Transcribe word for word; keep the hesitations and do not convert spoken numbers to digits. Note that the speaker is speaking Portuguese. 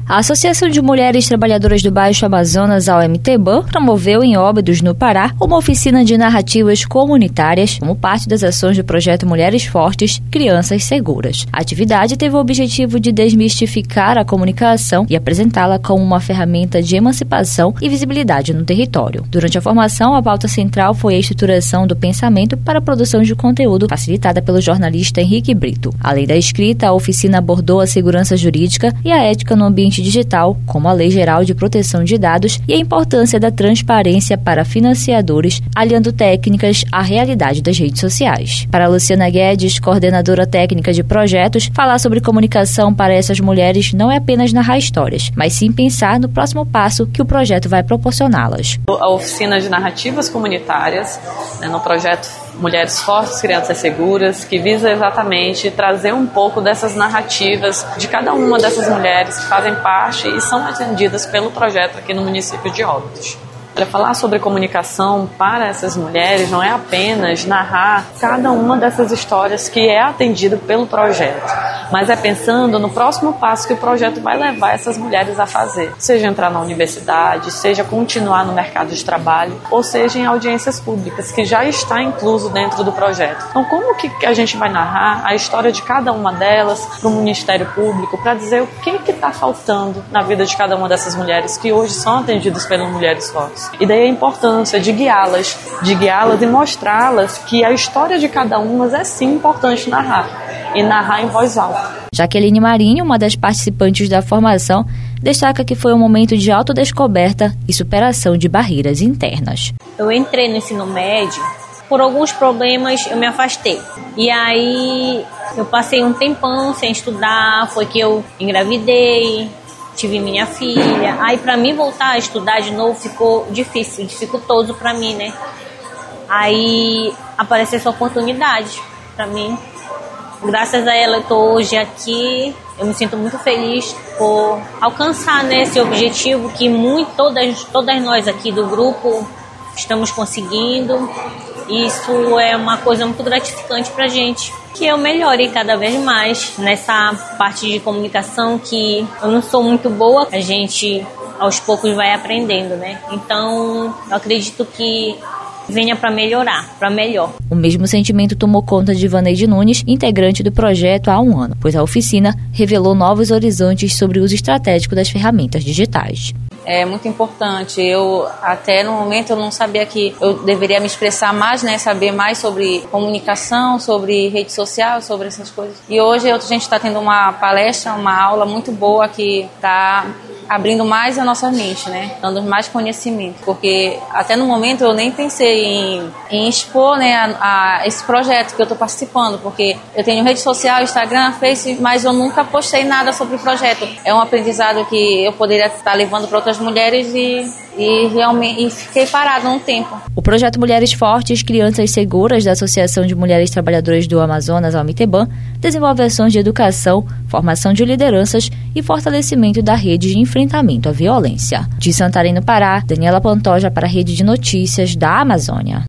A Associação de Mulheres Trabalhadoras do Baixo Amazonas, A M T B A, promoveu em Óbidos, no Pará, uma oficina de narrativas comunitárias como parte das ações do projeto Mulheres Fortes, Crianças Seguras. A atividade teve o objetivo de desmistificar a comunicação e apresentá-la como uma ferramenta de emancipação e visibilidade no território. Durante a formação, a pauta central foi a estruturação do pensamento para a produção de conteúdo, facilitada pelo jornalista Henrique Brito. Além da escrita, a oficina abordou a segurança jurídica e a ética no ambiente digital, como a Lei Geral de Proteção de Dados e a importância da transparência para financiadores, aliando técnicas à realidade das redes sociais. Para Luciana Guedes, coordenadora técnica de projetos, falar sobre comunicação para essas mulheres não é apenas narrar histórias, mas sim pensar no próximo passo que o projeto vai proporcioná-las. A oficina de narrativas comunitárias, né, no projeto Mulheres Fortes, Crianças Seguras, que visa exatamente trazer um pouco dessas narrativas de cada uma dessas mulheres que fazem parte e são atendidas pelo projeto aqui no município de Óbidos. Para falar sobre comunicação para essas mulheres não é apenas narrar cada uma dessas histórias que é atendido pelo projeto, mas é pensando no próximo passo que o projeto vai levar essas mulheres a fazer, seja entrar na universidade, seja continuar no mercado de trabalho, ou seja em audiências públicas, que já está incluso dentro do projeto. Então, como que a gente vai narrar a história de cada uma delas para o Ministério Público, para dizer o que está faltando na vida de cada uma dessas mulheres que hoje são atendidas pelas Mulheres Fortes? E daí a importância de guiá-las, de guiá-las e mostrá-las que a história de cada uma é sim importante narrar, e narrar em voz alta. Jaqueline Marinho, uma das participantes da formação, destaca que foi um momento de autodescoberta e superação de barreiras internas. Eu entrei no ensino médio, por alguns problemas eu me afastei. E aí eu passei um tempão sem estudar, foi que eu engravidei, tive minha filha. Aí para mim voltar a estudar de novo ficou difícil, dificultoso para mim, né? Aí apareceu essa oportunidade para mim. Graças a ela eu tô hoje aqui. Eu me sinto muito feliz por alcançar, né, esse objetivo que muito, todas, todas nós aqui do grupo estamos conseguindo. Isso é uma coisa muito gratificante pra gente. Que eu melhore cada vez mais nessa parte de comunicação, que eu não sou muito boa. A gente aos poucos vai aprendendo, né? Então eu acredito que venha para melhorar, para melhor. O mesmo sentimento tomou conta de Vaneide Nunes, integrante do projeto há um ano, pois a oficina revelou novos horizontes sobre o uso estratégico das ferramentas digitais. É muito importante. Eu, até no momento, eu não sabia que eu deveria me expressar mais, né? Saber mais sobre comunicação, sobre rede social, sobre essas coisas. E hoje a gente está tendo uma palestra, uma aula muito boa que está abrindo mais a nossa mente, né? Dando mais conhecimento. Porque até no momento eu nem pensei em, em expor, né, a, a esse projeto que eu estou participando. Porque eu tenho rede social, Instagram, Facebook, mas eu nunca postei nada sobre o projeto. É um aprendizado que eu poderia estar levando para outras mulheres e, e realmente e fiquei parada um tempo. O projeto Mulheres Fortes, Crianças Seguras da Associação de Mulheres Trabalhadoras do Amazonas, A M T B A, desenvolve ações de educação, formação de lideranças e fortalecimento da rede de enfrentamento à violência. De Santarém, no Pará, Daniela Pantoja para a Rede de Notícias da Amazônia.